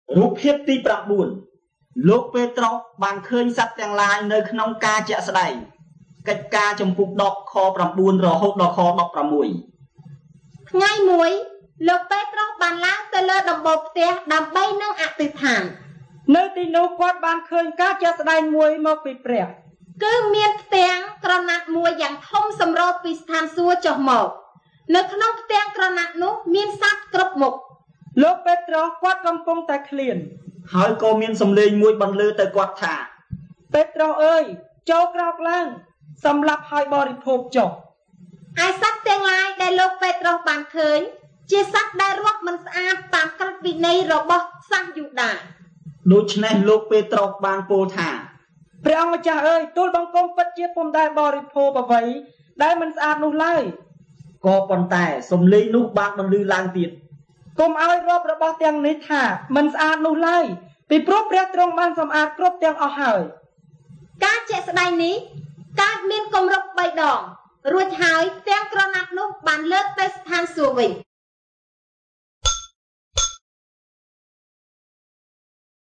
រូបភាពទី9លោកពេត្រុសបានឃើញសត្វទាំងឡាយនៅក្នុងការជាក់ស្ដែងកិច្ចការចំពុក10ខ9រហូតដល់ខ16 ថ្ងៃមួយលោកពេត្រុសបានឡើងទៅលើដំបូលផ្ទះដើម្បីនឹងអធិដ្ឋាននៅទីនោះគាត់បានឃើញការជាក់ស្ដែងមួយមកពីព្រះគឺមានផ្ទាំងក្រណាត់មួយយ៉ាងធំសម្រូបពីស្ថានសួគ៌ចុះមកនៅក្នុងផ្ទាំងក្រណាត់នោះមានសត្វគ្រប់មុខលោកពេត្រុសគាត់កំពុងតែឃ្លានហើយក៏មានសំឡេងមួយបន្លឺទៅគាត់ថាពេត្រុសអើយចូលក្រោកឡើងសម្លាប់ហើយបរិភោគចុះឯសត្វទាំងឡាយដែលលោកពេត្រុសបានឃើញជាសត្វដែលរស់មិនស្អាតតាមក្រឹតវិន័យរបស់សាសយូដាដូច្នេះលោកពេត្រុសបានពោលថាព្រះអង្គម្ចាស់អើយទូលបង្គំពិតជាពុំដែលបរិភោគអ្វីដែលមិនស្អាតនោះឡើយក៏ប៉ុន្តែសំឡេងនោះបានបន្លឺឡើងទៀតកុំឲ្យរាប់របស់ទាំងនេះថាមិនស្អាតនោះឡើយពីព្រោះព្រះទ្រង់បានសម្អាតគ្រប់ទាំងអស់ហើយការជាក់ស្ដែងនេះកើតមានគម្រប់3ដងរួចហើយផ្ទាំងក្រណាត់នោះបានលើកទៅស្ថានសួគ៌វិញ